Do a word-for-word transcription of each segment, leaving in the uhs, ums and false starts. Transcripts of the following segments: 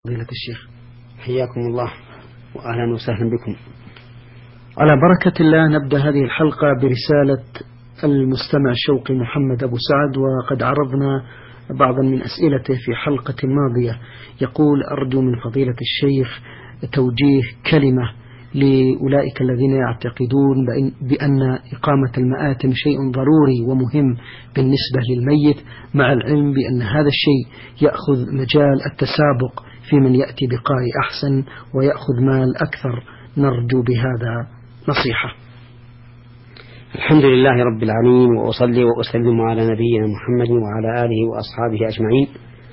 فضيلة الشيخ. حياكم الله وأهلا وسهلا بكم. على بركة الله نبدأ هذه الحلقة برسالة المستمع شوقي محمد أبو سعد، وقد عرضنا بعضا من أسئلته في حلقة ماضية. يقول: أرجو من فضيلة الشيخ توجيه كلمة لأولئك الذين يعتقدون بأن إقامة المآتم شيء ضروري ومهم بالنسبة للميت، مع العلم بأن هذا الشيء يأخذ مجال التسابق في من يأتي بقاء أحسن ويأخذ مال أكثر. نرجو بهذا نصيحة. الحمد لله رب العالمين، وأصلي وأسلم على نبينا محمد وعلى آله وأصحابه أجمعين.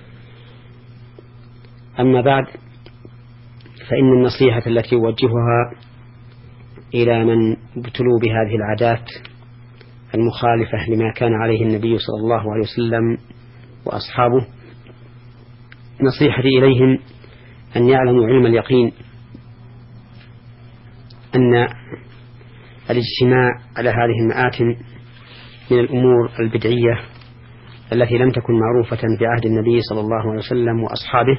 أما بعد، فإن النصيحة التي أوجهها إلى من ابتلوا بهذه العادات المخالفة لما كان عليه النبي صلى الله عليه وسلم وأصحابه، نصيحتي إليهم أن يعلموا علم اليقين أن الاجتماع على هذه المآتم من الأمور البدعية التي لم تكن معروفة في عهد النبي صلى الله عليه وسلم وأصحابه،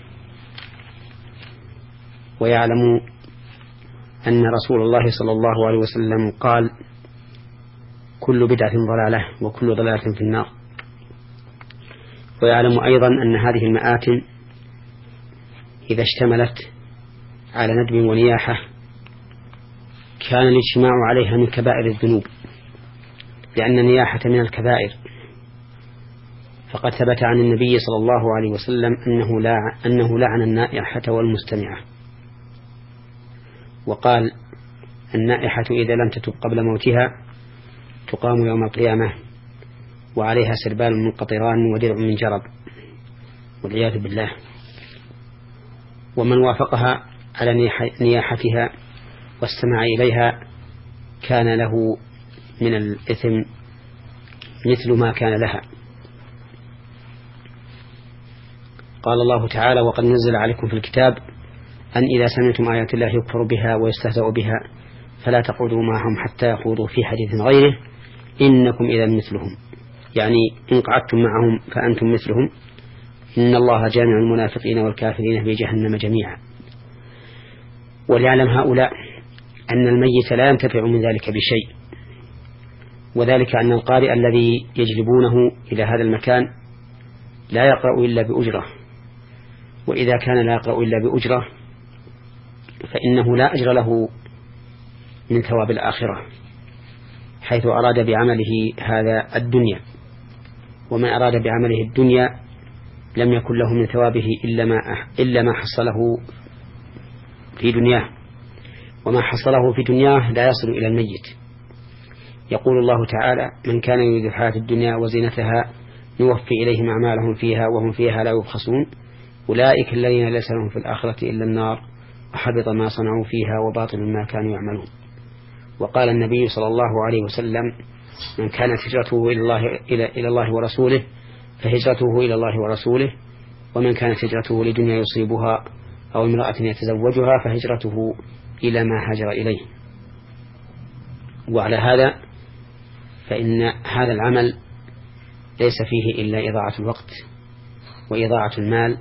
ويعلموا أن رسول الله صلى الله عليه وسلم قال: كل بدعة ضلالة وكل ضلالة في النار. ويعلم أيضا أن هذه المآتم إذا اشتملت على ندب ونياحة كان الاجتماع عليها من كبائر الذنوب، لأن النياحة من الكبائر، فقد ثبت عن النبي صلى الله عليه وسلم أنه, لا أنه لعن النائحة والمستمعة، وقال: النائحة إذا لم تتب قبل موتها تقام يوم القيامة وعليها سربال من قطران ودرع من جرب، والعياذ بالله. ومن وافقها على نياحتها واستمع إليها كان له من الإثم مثل ما كان لها. قال الله تعالى: وقد نزل عليكم في الكتاب أن إذا سمعتم آيات الله يكفر بها ويستهزأ بها فلا تقعدوا معهم حتى يخوضوا في حديث غيره إنكم إذا مثلهم، يعني إن قعدتم معهم فأنتم مثلهم، إن الله جامع المنافقين والكافرين في جهنم جميعا. وليعلم هؤلاء أن الميت لا ينتفع من ذلك بشيء، وذلك أن القارئ الذي يجلبونه إلى هذا المكان لا يقرأ إلا بأجرة، وإذا كان لا يقرأ إلا بأجرة فإنه لا أجر له من ثواب الآخرة، حيث أراد بعمله هذا الدنيا، ومن أراد بعمله الدنيا لم يكن له من ثوابه إلا ما, إلا ما حصله في دنياه، وما حصله في دنياه لا يصل إلى الميت. يقول الله تعالى: من كان يريد الحياة الدنيا وزينتها نوفي إليهم أعمالهم فيها وهم فيها لا يبخسون أولئك الذين ليس لهم في الآخرة إلا النار وحبط ما صنعوا فيها وباطل ما كانوا يعملون. وقال النبي صلى الله عليه وسلم: من كانت هجرته إلى الله, إلى, إلى الله ورسوله فهجرته إلى الله ورسوله، ومن كانت هجرته لدنيا يصيبها أو امرأة يتزوجها فهجرته إلى ما هاجر إليه. وعلى هذا فإن هذا العمل ليس فيه إلا إضاعة الوقت وإضاعة المال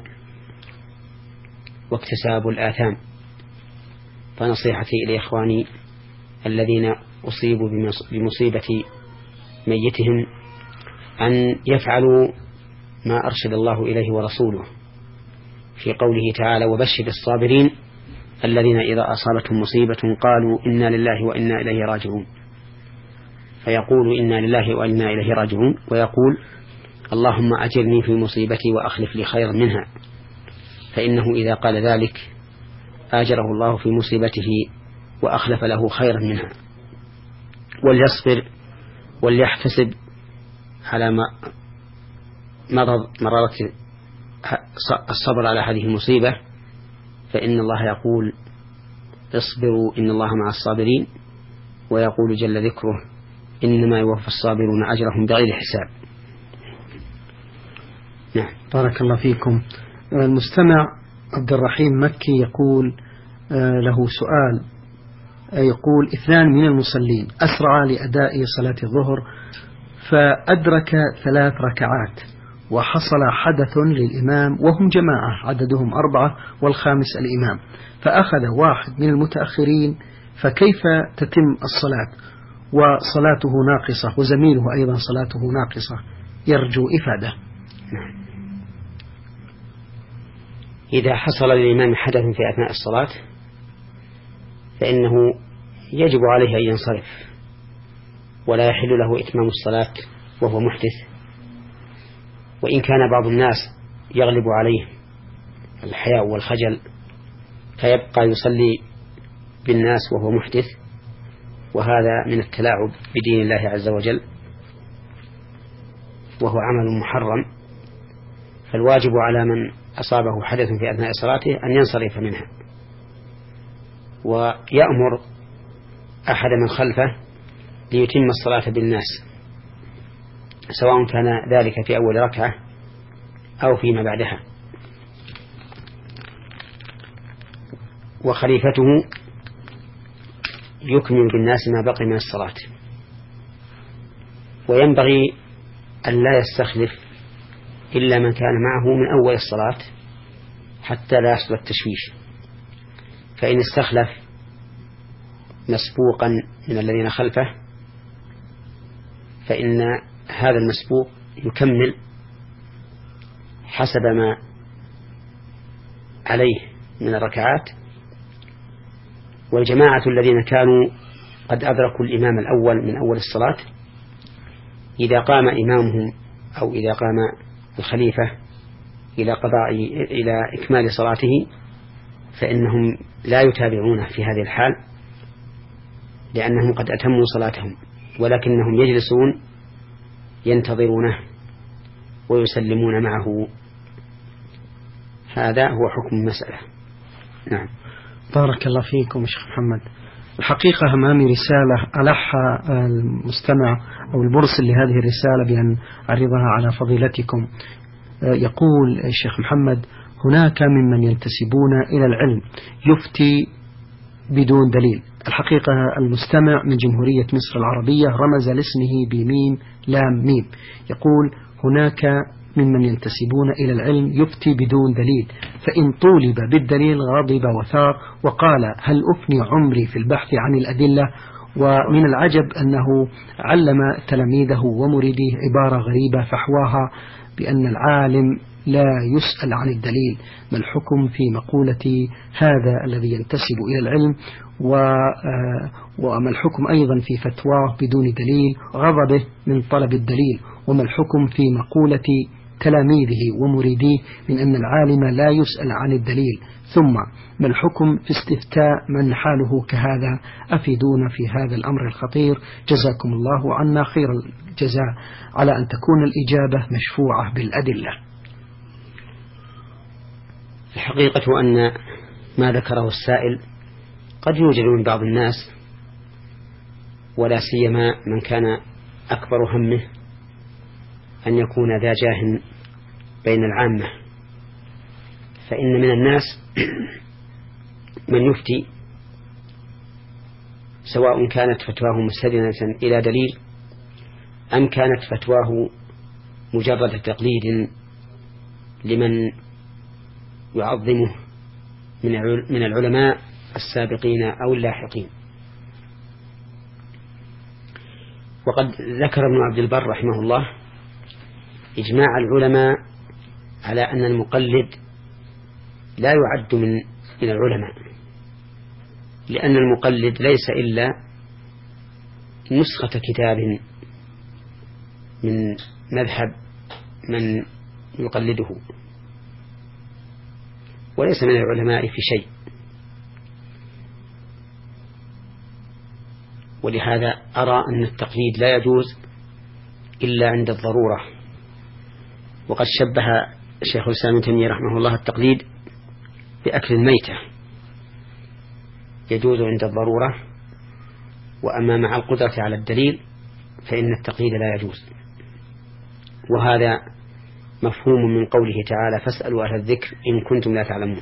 واكتساب الآثام. فنصيحتي إلى إخواني الذين أصيبوا بمصيبة ميتهم أن يفعلوا ما أرشد الله إليه ورسوله في قوله تعالى: وبشر الصابرين الذين إذا أصابتهم مصيبة قالوا إنا لله وإنا إليه راجعون. فيقول إنا لله وإنا إليه راجعون، ويقول: اللهم أجرني في مصيبتي وأخلف لي خيرا منها، فإنه إذا قال ذلك آجره الله في مصيبته وأخلف له خيرا منها. وليصبر وليحتسب على ما مرض مرارة الصبر على هذه المصيبة، فإن الله يقول: اصبروا إن الله مع الصابرين، ويقول جل ذكره: إنما يوفى الصابرون أجرهم بغير حساب. نعم. بارك الله فيكم. المستمع عبد الرحيم مكي يقول له سؤال، يقول: اثنان من المصلين أسرع لأداء صلاة الظهر فأدرك ثلاث ركعات وحصل حدث للإمام وهم جماعة عددهم أربعة والخامس الإمام، فأخذ واحد من المتأخرين، فكيف تتم الصلاة وصلاته ناقصة وزميله أيضا صلاته ناقصة؟ يرجو إفادة. إذا حصل للإمام حدث في أثناء الصلاة فإنه يجب عليه أن ينصرف، ولا يحل له إتمام الصلاة وهو محدث. وإن كان بعض الناس يغلب عليه الحياء والخجل فيبقى يصلي بالناس وهو محدث، وهذا من التلاعب بدين الله عز وجل وهو عمل محرم. فالواجب على من أصابه حدث في أثناء صلاته أن ينصرف منها، ويأمر أحد من خلفه ليتم الصلاة بالناس، سواء كان ذلك في أول ركعة أو فيما بعدها. وخليفته يكمل بالناس ما بقي من الصلاة. وينبغي أن لا يستخلف إلا من كان معه من أول الصلاة حتى لا يحصل التشويش، فإن استخلف مسبوقا من الذين خلفه فإن هذا المسبوق يكمل حسب ما عليه من الركعات، والجماعة الذين كانوا قد أدركوا الإمام الأول من أول الصلاة إذا قام إمامهم أو إذا قام الخليفة إلى قضاء إلى إكمال صلاته فإنهم لا يتابعونه في هذه الحال، لأنهم قد أتموا صلاتهم، ولكنهم يجلسون ينتظرونه ويسلمون معه. هذا هو حكم المسألة. نعم. بارك الله فيكم شيخ محمد. الحقيقة أمامي رسالة ألح المستمع أو المرسل لهذه الرسالة بأن أعرضها على فضيلتكم. يقول الشيخ محمد: هناك ممن ينتسبون إلى العلم يفتي بدون دليل. الحقيقة المستمع من جمهورية مصر العربية رمز لاسمه بميم لام ميم. يقول: هناك ممن ينتسبون إلى العلم يفتي بدون دليل، فإن طولب بالدليل غضب وثار وقال: هل أفني عمري في البحث عن الأدلة؟ ومن العجب أنه علم تلاميذه ومريديه عبارة غريبة فحواها بأن العالم لا يسأل عن الدليل. ما الحكم في مقولة هذا الذي ينتسب إلى العلم؟ وما الحكم أيضا في فتواه بدون دليل غضبه من طلب الدليل؟ وما الحكم في مقولة تلاميذه ومريديه من أن العالم لا يسأل عن الدليل؟ ثم ما الحكم في استفتاء من حاله كهذا؟ أفيدونا في هذا الأمر الخطير، جزاكم الله عنا خير الجزاء، على أن تكون الإجابة مشفوعة بالأدلة. الحقيقة أن ما ذكره السائل قد يوجد من بعض الناس، ولا سيما من كان أكبر همه أن يكون ذا جاه بين العامة، فإن من الناس من يفتي سواء كانت فتواه مستندة إلى دليل أم كانت فتواه مجرد تقليد لمن يعظمه من العلماء السابقين أو اللاحقين. وقد ذكر ابن عبد البر رحمه الله إجماع العلماء على أن المقلد لا يعد من من العلماء، لأن المقلد ليس إلا نسخة كتاب من مذهب من يقلده، وليس من العلماء في شيء. ولهذا أرى أن التقليد لا يجوز إلا عند الضرورة. وقد شبه شيخ الإسلام ابن تيمية رحمه الله التقليد بأكل الميتة، يجوز عند الضرورة، وأما مع القدرة على الدليل فإن التقليد لا يجوز. وهذا مفهوم من قوله تعالى: فاسألوا أهل الذكر إن كنتم لا تعلمون.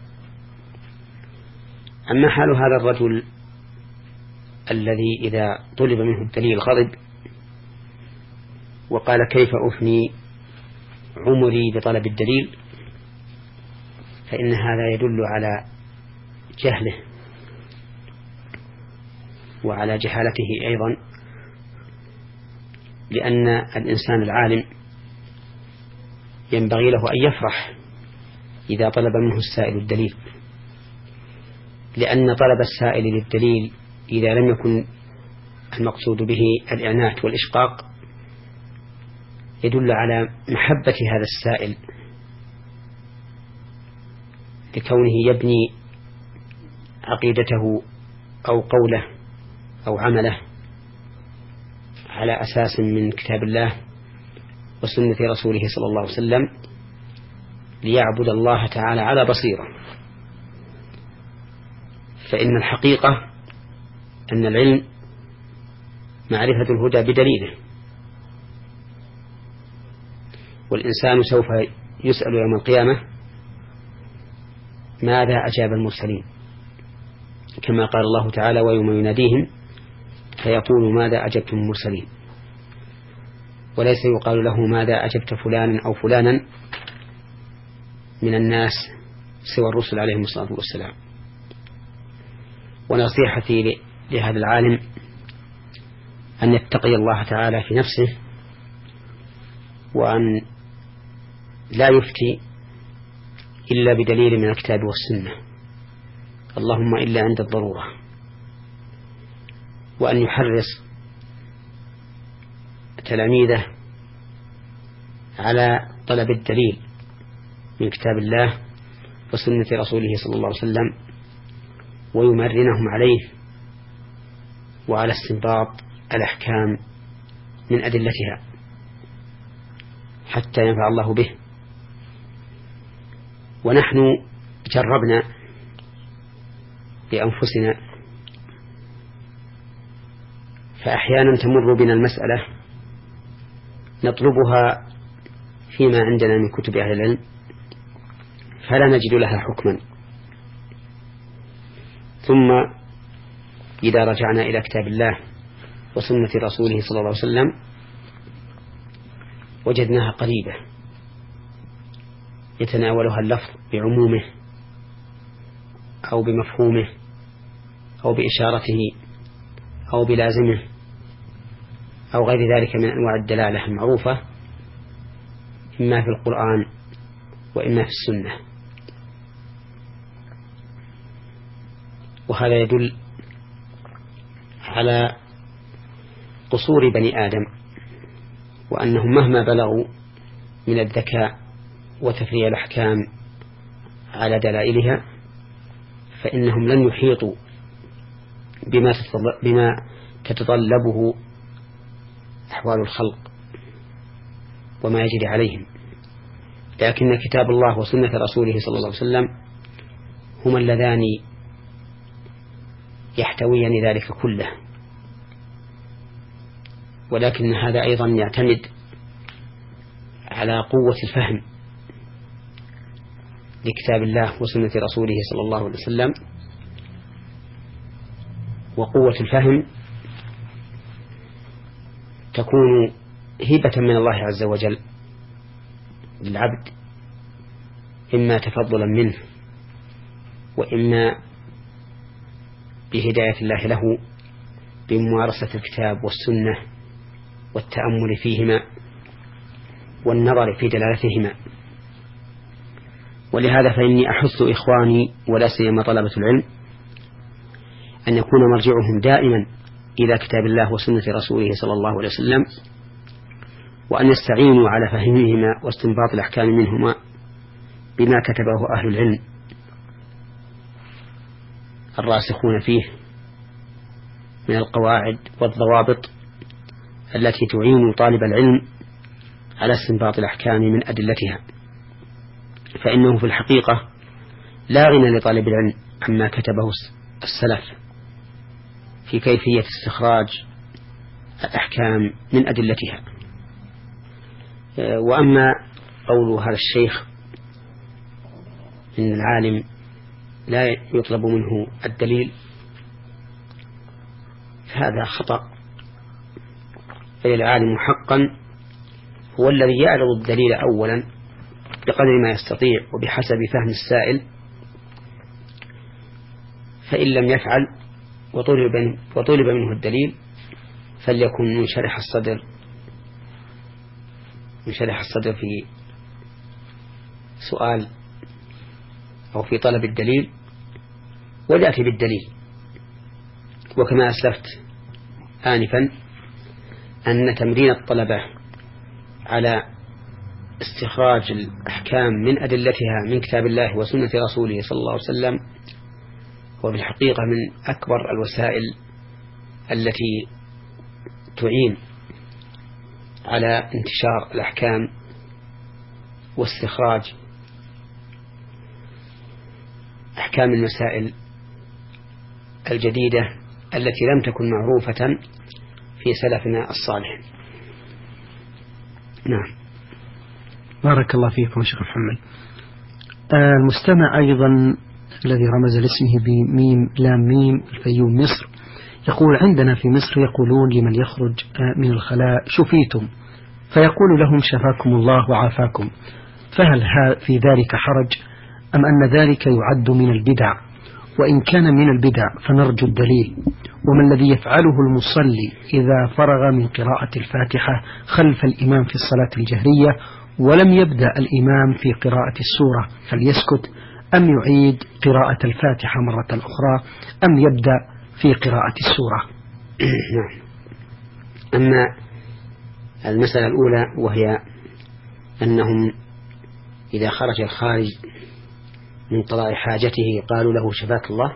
أما حال هذا الرجل الذي إذا طلب منه الدليل غضب وقال: كيف أفني عمري بطلب الدليل، فإن هذا يدل على جهله وعلى جهالته أيضا، لأن الإنسان العالم ينبغي له أن يفرح إذا طلب منه السائل الدليل، لأن طلب السائل للدليل إذا لم يكن المقصود به الإعنات والإشقاق يدل على محبة هذا السائل لكونه يبني عقيدته أو قوله أو عمله على أساس من كتاب الله وسنة رسوله صلى الله عليه وسلم، ليعبد الله تعالى على بصيرة. فإن الحقيقة أن العلم معرفة الهدى بدليله، والإنسان سوف يسأل يوم القيامة ماذا أجاب المرسلين، كما قال الله تعالى ويوم يناديهم فيقول ماذا أجبتم المرسلين، وليس يقال له ماذا أجبت فلانا أو فلانا من الناس سوى الرسل عليهم الصلاة والسلام. ونصيحتي لهذا العالم أن يتقي الله تعالى في نفسه، وأن لا يفتي إلا بدليل من الكتاب والسنة، اللهم إلا عند الضرورة، وأن يحرص تلاميذه على طلب الدليل من كتاب الله وسنة رسوله صلى الله عليه وسلم، ويمرنهم عليه وعلى استنباط الأحكام من أدلتها حتى ينفع الله به. ونحن جربنا بأنفسنا، فأحيانا تمر بنا المسألة نطلبها فيما عندنا من كتب أهل العلم فلا نجد لها حكما، ثم إذا رجعنا إلى كتاب الله وسنة رسوله صلى الله عليه وسلم وجدناها قريبة يتناولها اللفظ بعمومه أو بمفهومه أو بإشارته أو بلازمه أو غير ذلك من أنواع الدلالة المعروفة إما في القرآن وإما في السنة. وهذا يدل على قصور بني آدم، وأنهم مهما بلغوا من الذكاء وتفريع الأحكام على دلائلها فإنهم لن يحيطوا بما بما تتطلبه أحوال الخلق وما يجري عليهم، لكن كتاب الله وسنة رسوله صلى الله عليه وسلم هما اللذان يحتويان ذلك كله. ولكن هذا أيضا يعتمد على قوة الفهم لكتاب الله وسنة رسوله صلى الله عليه وسلم، وقوة الفهم تكون هبة من الله عز وجل للعبد، إما تفضلا منه وإما بهداية الله له بممارسة الكتاب والسنة والتأمل فيهما والنظر في دلالتهما. ولهذا فإني أحث إخواني ولا سيما طلبة العلم أن يكون مرجعهم دائما إلى كتاب الله وسنة رسوله صلى الله عليه وسلم، وأن يستعينوا على فهمهما واستنباط الأحكام منهما بما كتبه أهل العلم الراسخون فيه من القواعد والضوابط التي تعين طالب العلم على استنباط الأحكام من أدلتها. فإنه في الحقيقة لا غنى لطالب العلم عما كتبه السلف في كيفية استخراج الأحكام من أدلتها. وأما قول هذا الشيخ إن العالم لا يطلب منه الدليل فهذا خطأ، بل العالم حقا هو الذي يعرض الدليل أولا بقدر ما يستطيع وبحسب فهم السائل، فإن لم يفعل وطلب, وطلب منه الدليل فليكن منشرح الصدر منشرح الصدر في سؤال أو في طلب الدليل وليأتي بالدليل. وكما أسلفت آنفا أن تمرين الطلبة على استخراج الأحكام من أدلتها من كتاب الله وسنة رسوله صلى الله عليه وسلم هو في الحقيقة من أكبر الوسائل التي تعين على انتشار الأحكام واستخراج أحكام المسائل الجديدة التي لم تكن معروفة في سلفنا الصالح. نعم. بارك الله فيكم شيخ محمد. آه المستمع أيضا الذي رمز لاسمه بميم لام ميم الفيوم مصر يقول: عندنا في مصر يقولون لمن يخرج من الخلاء شفيتم، فيقول لهم شفاكم الله وعافاكم، فهل في ذلك حرج أم أن ذلك يعد من البدع؟ وإن كان من البدع فنرجو الدليل. وما الذي يفعله المصلي إذا فرغ من قراءة الفاتحة خلف الإمام في الصلاة الجهرية ولم يبدأ الإمام في قراءة السورة، هل يسكت أم يعيد قراءة الفاتحة مرة أخرى أم يبدأ في قراءة السورة؟ نعم. أما المسألة الأولى وهي أنهم إذا خرج الخارج من قضاء حاجته قالوا له شفاك الله،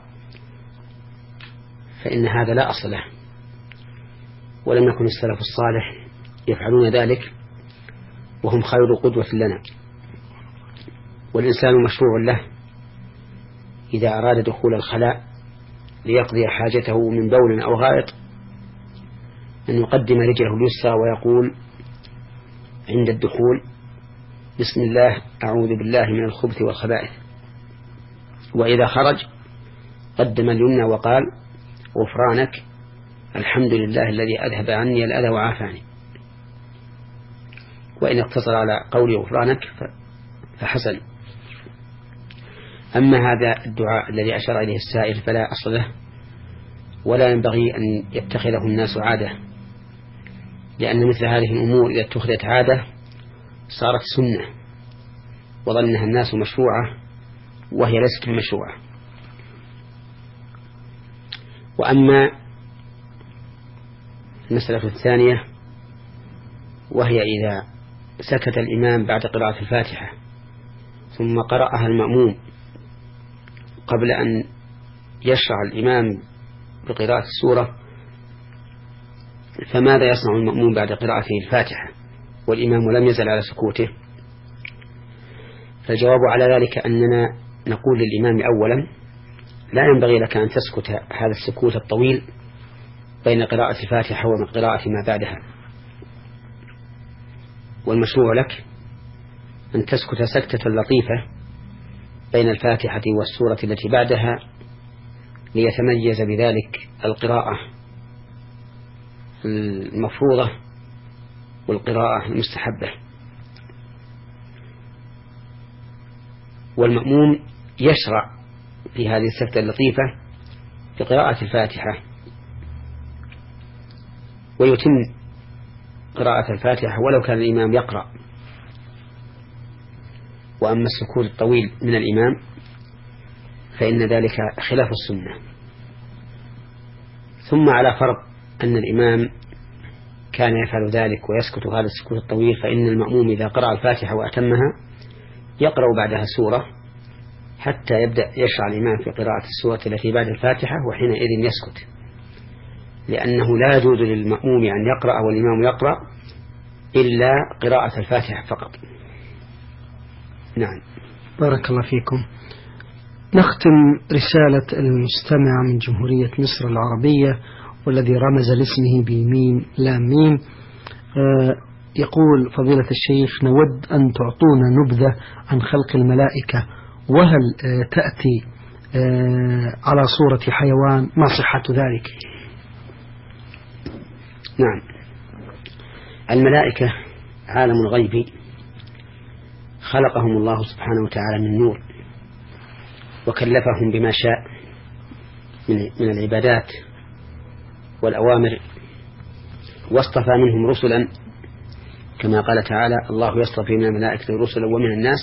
فإن هذا لا أصل له، ولم يكن السلف الصالح يفعلون ذلك وهم خير قدوة لنا. والإنسان مشروع له إذا أراد دخول الخلاء ليقضي حاجته من بول أو غائط أن يقدم رجله اليسرى ويقول عند الدخول: بسم الله أعوذ بالله من الخبث والخبائث. وإذا خرج قدم اليمنى وقال: غفرانك الحمد لله الذي أذهب عني الأذى وعافاني. وإن اقتصر على قول غفرانك فحسن. أما هذا الدعاء الذي أشار إليه السائل فلا أصل له، ولا ينبغي أن يتخذه الناس عادة، لأن مثل هذه الأمور إذا اتخذت عادة صارت سنة وظنها الناس مشروعة وهي ليست مشروعة. وأما المسألة الثانية وهي إذا سكت الإمام بعد قراءة الفاتحة ثم قرأها المأموم قبل أن يشرع الإمام بقراءة السورة، فماذا يصنع المأموم بعد قراءته الفاتحة والإمام لم يزل على سكوته؟ فالجواب على ذلك أننا نقول للإمام أولا: لا ينبغي لك أن تسكت هذا السكوت الطويل بين قراءة الفاتحة وقراءة ما بعدها، والمشروع لك أن تسكت سكتة لطيفة بين الفاتحة والسورة التي بعدها ليتميز بذلك القراءة المفروضة والقراءة المستحبة. والمأموم يشرع في هذه السكتة اللطيفة بقراءة الفاتحة ويتم قراءة الفاتحة ولو كان الإمام يقرأ. وأما السكوت الطويل من الإمام فإن ذلك خلاف السنة. ثم على فرض أن الإمام كان يفعل ذلك ويسكت هذا السكوت الطويل، فإن المأموم إذا قرأ الفاتحة وأتمها يقرأ بعدها سورة حتى يبدأ يشرع الإمام في قراءة السورة التي بعد الفاتحة، وحينئذ يسكت، لأنه لا يجوز للمأموم أن يقرأ والإمام يقرأ إلا قراءة الفاتحة فقط. نعم. بارك الله فيكم. نختم رسالة المستمع من جمهورية مصر العربية والذي رمز لاسمه بميم لا ميم. آه يقول: فضيلة الشيخ، نود أن تعطونا نبذة عن خلق الملائكة، وهل آه تأتي آه على صورة حيوان؟ ما صحة ذلك؟ نعم. الملائكة عالم الغيب خلقهم الله سبحانه وتعالى من نور، وكلفهم بما شاء من العبادات والأوامر، واصطفى منهم رسلا كما قال تعالى: الله يصطفي من الملائكة رسلا ومن الناس.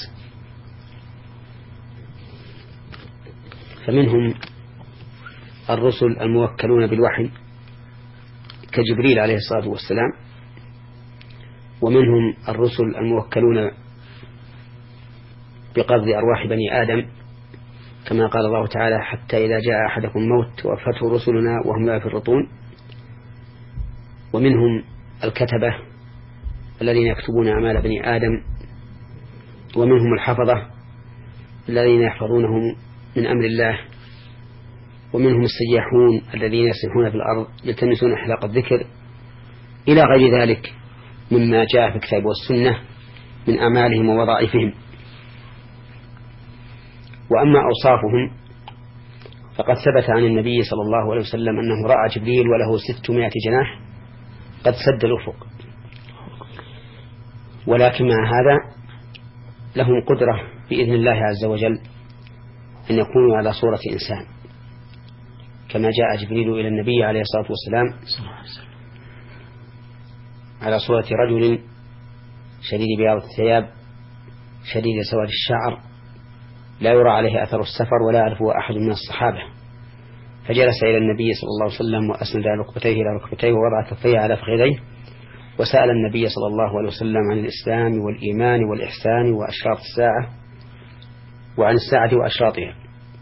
فمنهم الرسل الموكلون بالوحي كجبريل عليه الصلاة والسلام، ومنهم الرسل الموكلون بقبض أرواح بني آدم كما قال الله تعالى: حتى إذا جاء أحدكم الموت توفته رسلنا وهم لا يفرطون. ومنهم الكتبة الذين يكتبون أعمال بني آدم، ومنهم الحفظة الذين يحفظونهم من أمر الله، ومنهم السياحون الذين يسيحون في الأرض يلتمسون حلق الذكر، إلى غير ذلك مما جاء في الكتاب والسنة من أعمالهم ووظائفهم. وأما أوصافهم فقد ثبت عن النبي صلى الله عليه وسلم أنه رأى جبريل وله ستمائة جناح قد سد الأفق، ولكن مع هذا لهم قدرة بإذن الله عز وجل أن يكونوا على صورة إنسان، كما جاء جبريل إلى النبي عليه الصلاة والسلام على صورة رجل شديد بياض الثياب شديد سواد الشعر لا يرى عليه أثر السفر ولا يعرفه أحد من الصحابة، فجلس إلى النبي صلى الله عليه وسلم وأسند ركبتيه إلى ركبتيه ووضع كفيه على فخذيه، وسأل النبي صلى الله عليه وسلم عن الإسلام والإيمان والإحسان وأشراط الساعة، وعن الساعة وأشراطها.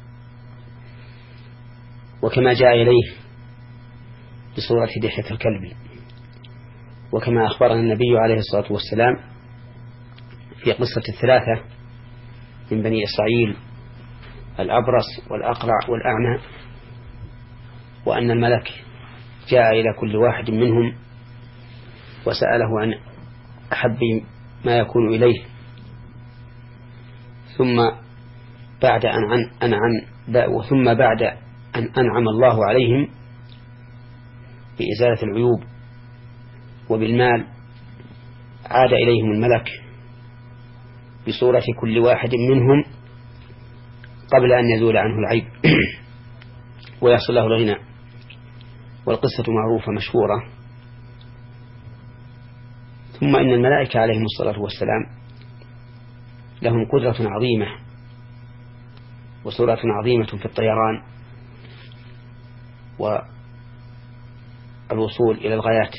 وكما جاء إليه بصورة دحية الكلب، وكما أخبرنا النبي عليه الصلاة والسلام في قصة الثلاثة من بني إسرائيل الأبرص والأقرع والأعمى، وأن الملك جاء إلى كل واحد منهم وسأله عن أحب ما يكون إليه، ثم بعد أن أنعم ثم بعد أن أنعم الله عليهم بإزالة العيوب وبالمال عاد إليهم الملك بصورة كل واحد منهم قبل أن يزول عنه العيب ويحصل له الغنى. والقصة معروفة مشهورة. ثم إن الملائكة عليهم الصلاة والسلام لهم قدرة عظيمة وسرعة عظيمة في الطيران والوصول إلى الغايات.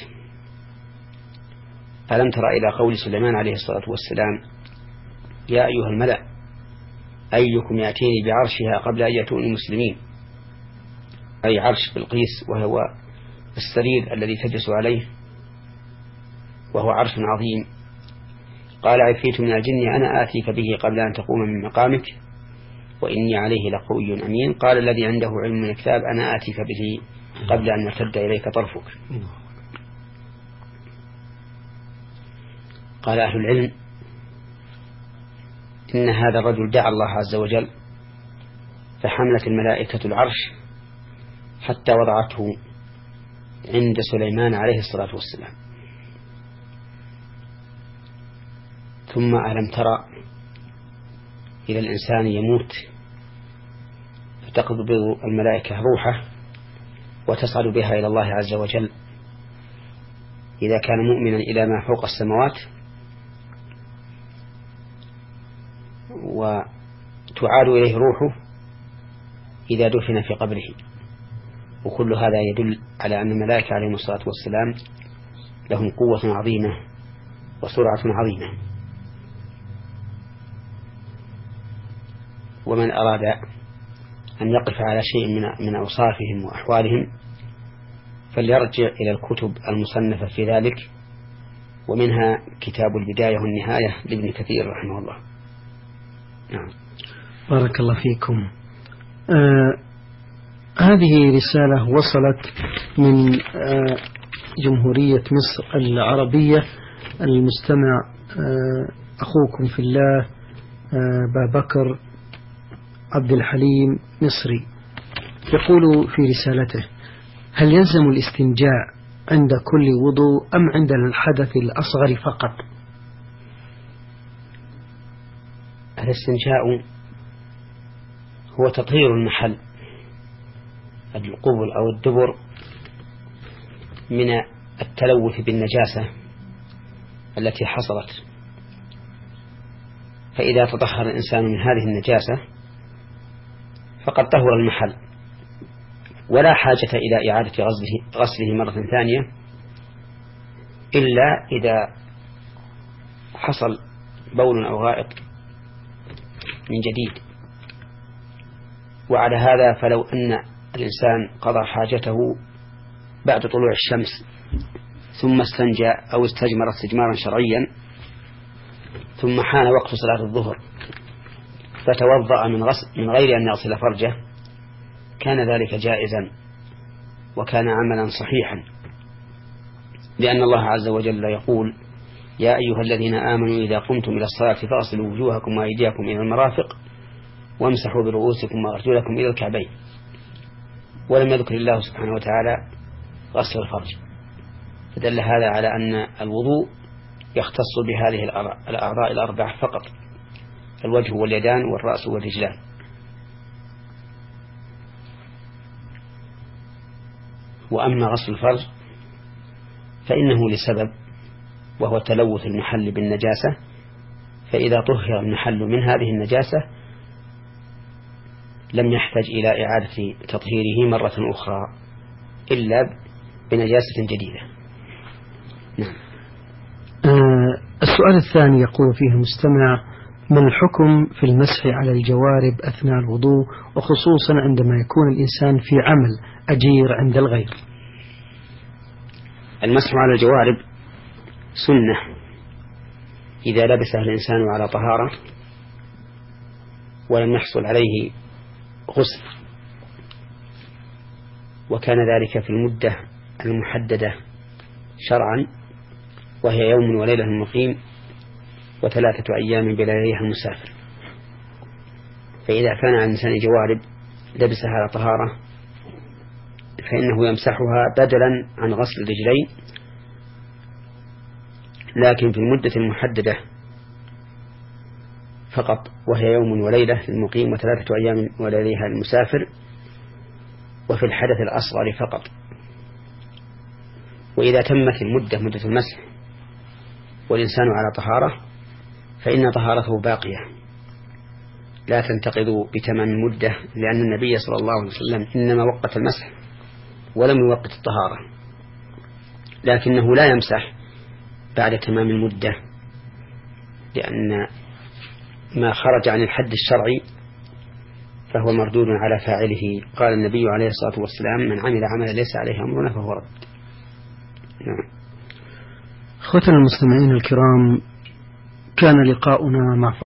ألم تر إلى قول سليمان عليه الصلاة والسلام: يا أيها الملأ أيكم يأتيني بعرشها قبل أن يأتوني مسلمين، أي عرش بلقيس وهو السرير الذي تجلس عليه وهو عرش عظيم. قال عفريت من الجن أنا آتيك به قبل أن تقوم من مقامك وإني عليه لقوي أمين. قال الذي عنده علم من الكتاب أنا آتيك به قبل أن يرتد إليك طرفك. قال أهل العلم إن هذا الرجل دعا الله عز وجل فحملت الملائكة العرش حتى وضعته عند سليمان عليه الصلاة والسلام. ثم ألم ترى إلى الإنسان يموت فتقبض الملائكة روحه وتصعد بها إلى الله عز وجل إذا كان مؤمنا إلى ما فوق السماوات، وتعاد إليه روحه إذا دفن في قبره. وكل هذا يدل على أن الملائكة عليهم الصلاة والسلام لهم قوة عظيمة وسرعة عظيمة. ومن أراد أن يقف على شيء من من أوصافهم وأحوالهم فليرجع إلى الكتب المصنفة في ذلك، ومنها كتاب البداية والنهاية لابن كثير رحمه الله. نعم. بارك الله فيكم. آه هذه رسالة وصلت من آه جمهورية مصر العربية. المستمع آه أخوكم في الله آه بابكر عبد الحليم مصري يقول في رسالته: هل يلزم الاستنجاء عند كل وضوء أم عند الحدث الأصغر فقط؟ الاستنجاء هو تطهير المحل القبل أو الدبر من التلوث بالنجاسة التي حصلت، فإذا تطهر الإنسان من هذه النجاسة فقد طهر المحل، ولا حاجة إلى إعادة غسله, غسله مرة ثانية إلا إذا حصل بول أو غائط من جديد. وعلى هذا فلو أن الإنسان قضى حاجته بعد طلوع الشمس ثم استنجى أو استجمر استجمارا شرعيا ثم حان وقت صلاة الظهر فتوضأ من, غسل من غير أن يغسل فرجه كان ذلك جائزا وكان عملا صحيحا، لأن الله عز وجل يقول: يا أيها الذين آمنوا إذا قمتم إلى الصلاة فاغسلوا وجوهكم وأيديكم إلى المرافق وامسحوا برؤوسكم وأرجلكم إلى الكعبين. ولم يذكر الله سبحانه وتعالى غسل الفرج، فدل هذا على أن الوضوء يختص بهذه الأعضاء الأربع فقط: الوجه واليدان والرأس والرجلان. وأما غسل الفرج فإنه لسبب، وهو تلوث المحل بالنجاسة، فإذا طهر المحل من هذه النجاسة لم يحتاج إلى إعادة تطهيره مرة أخرى إلا بنجاسة جديدة. نعم. آه السؤال الثاني يقول فيه المستمع: ما الحكم في المسح على الجوارب أثناء الوضوء، وخصوصا عندما يكون الإنسان في عمل أجير عند الغير؟ المسح على الجوارب سنة إذا لبسها الإنسان على طهارة ولم يحصل عليه غسل، وكان ذلك في المدة المحددة شرعا، وهي يوم وليلة المقيم وثلاثة أيام بلياليها المسافر. فإذا كان عن إنسان جوارب لبسها على طهارة فإنه يمسحها بدلا عن غسل الرجلين، لكن في المدة المحددة فقط، وهي يوم وليلة للمقيم وثلاثة أيام ولياليها المسافر، وفي الحدث الأصغر فقط. وإذا تمت المدة مدة المسح والإنسان على طهارة فإن طهارته باقية لا تنتقض بتمام المدة، لأن النبي صلى الله عليه وسلم إنما وقت المسح ولم يوقت الطهارة، لكنه لا يمسح بعد تمام المدة، لأن ما خرج عن الحد الشرعي فهو مردود على فاعله. قال النبي عليه الصلاة والسلام: من عمل عملا ليس عليه أمرنا فهو رد. نعم. أخوتنا المستمعين الكرام، كان لقاؤنا مع